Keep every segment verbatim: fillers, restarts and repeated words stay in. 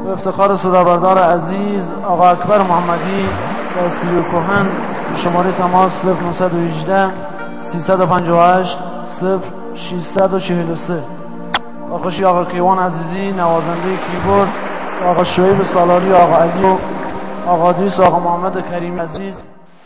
به افتخار صدابردار عزیز آقا اکبر محمدی و استودیو کهن، شماره تماس صفر نهصد و هجده سیصد و پنجاه و هشت صفر ششصد و چهل و سه. با خوشی آقا کیوان عزیزی نوازنده کیبورد، آقا شعیب سالاری، آقا علی، آقا دیس، آقا محمد کریم عزیز.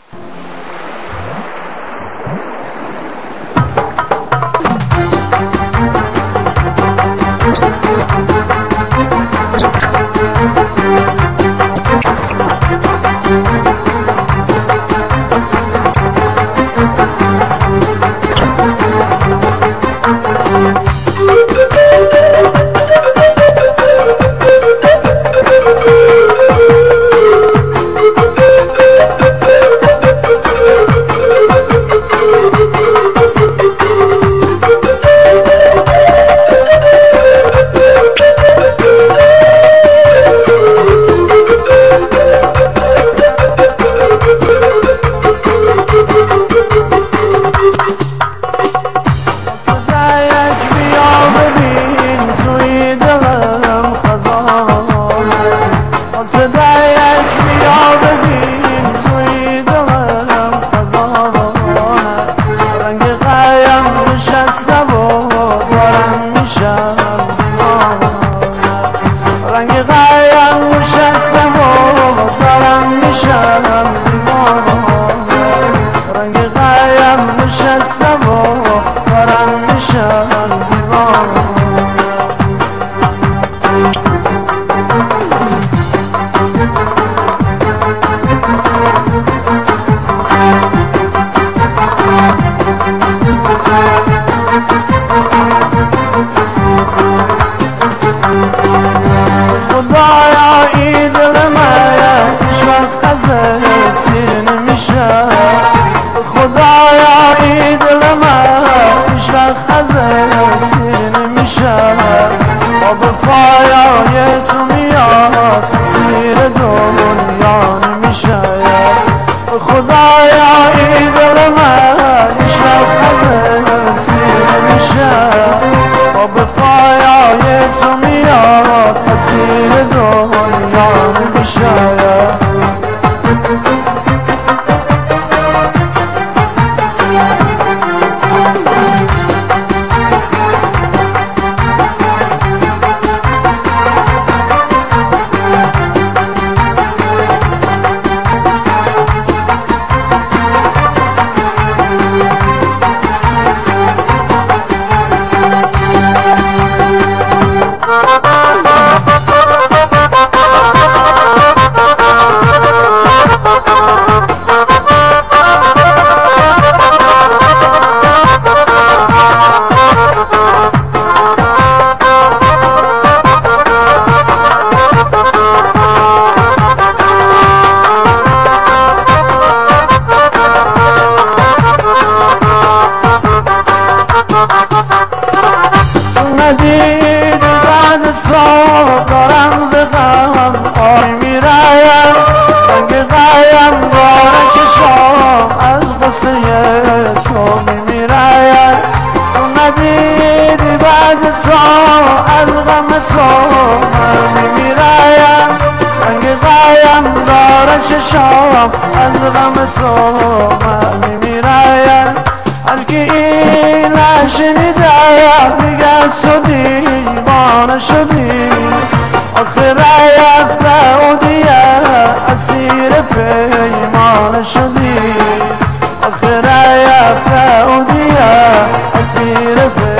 شام از غم تو من میمیرایم، هر کی این نشنیده میگه تو دیوانه شدی، آخه رفته و دیگه اسیر پیمانه شدی، آخه رفته و دیگه اسیر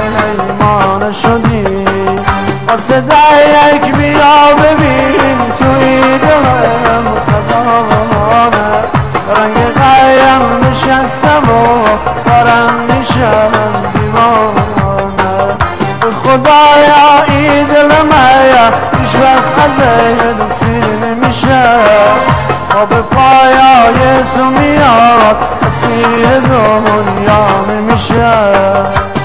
پیمانه شدی. واسه ده یک بیا ببین توی دلم خزانه، رنگ قایم نشستم و دارم میشم دیوانه. به خدایا این دلم هیچ وقت از این سیر نمیشه، و به پایای تو میاد اسیر دنیا نمیشه.